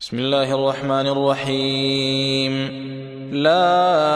بسم الله الرحمن الرحيم. لا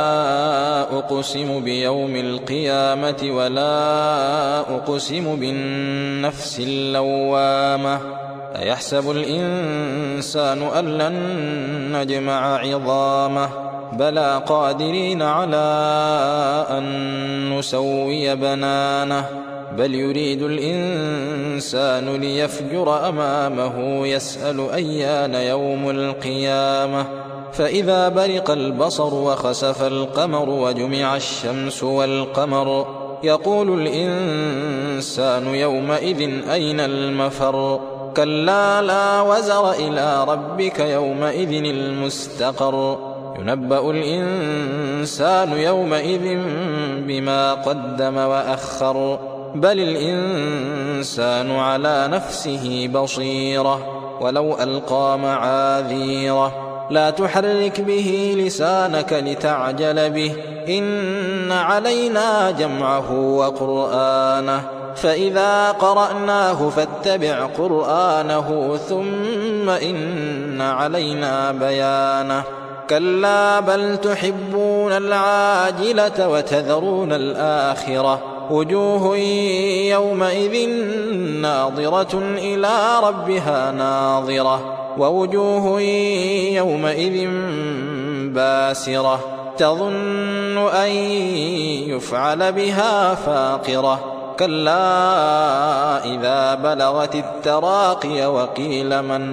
أقسم بيوم القيامة ولا أقسم بالنفس اللوامة. أيحسب الإنسان أن لن نجمع عظامه بلى قادرين على أن نسوي بنانه بل يريد الإنسان ليفجر أمامه يسأل أيان يوم القيامة. فإذا برق البصر وخسف القمر وجمع الشمس والقمر يقول الإنسان يومئذ أين المفر. كلا لا وزر إلى ربك يومئذ المستقر. ينبأ الإنسان يومئذ بما قدم وأخر بل الإنسان على نفسه بصيرة ولو ألقى معاذيره. لا تحرك به لسانك لتعجل به إن علينا جمعه وقرآنه فإذا قرأناه فاتبع قرآنه ثم إن علينا بيانه. كلا بل تحبون العاجلة وتذرون الآخرة وجوه يومئذ ناظرة إلى ربها ناظرة ووجوه يومئذ باسرة تظن أن يفعل بها فاقرة. كلا إذا بلغت التراقي وقيل من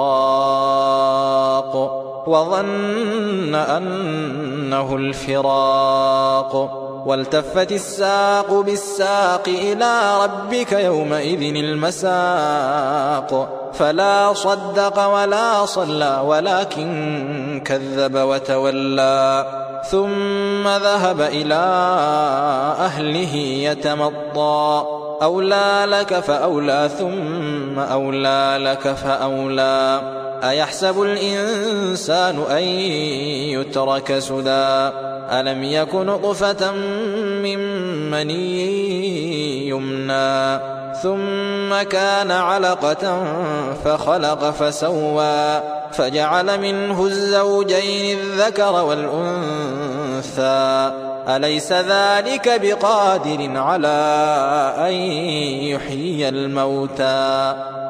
راق وظن أنه الفراق والتفت الساق بالساق إلى ربك يومئذ المساق. فلا صدق ولا صلى ولكن كذب وتولى ثم ذهب إلى أهله يتمطى. أولى لك فأولى ثم أولى لك فأولى. أيحسب الإنسان أن يترك سدى ألم يك نطفة من مني يمنى ثم كان علقة فخلق فسوى فجعل منه الزوجين الذكر والأنثى. أليس ذلك بقادر على أن يحيي الموتى